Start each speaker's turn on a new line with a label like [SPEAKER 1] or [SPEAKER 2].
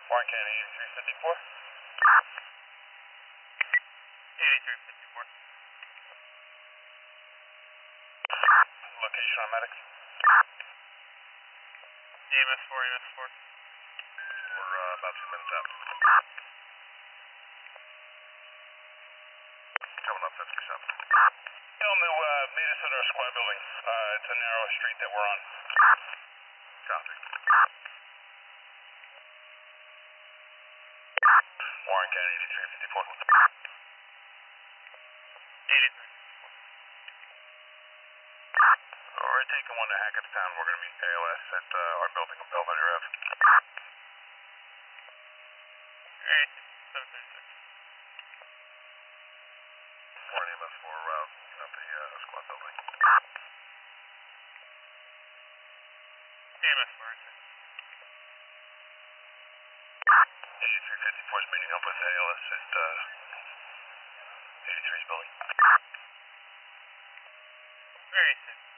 [SPEAKER 1] Warren County 8354. 8354. Location on medics. EMS 4, EMS 4. We're about 2 minutes out. Coming up 57. Tell them to meet us at our squad building. It's a narrow street that we're on. Copy. Warren County 8354. 83. We're taking one to Hackettstown. We're going to meet ALS at our building on Belvedere Ave. 736. Warren EMS 4 at the squad building. EMS 4. 8354 is meeting up with ALS at 83's building. 86.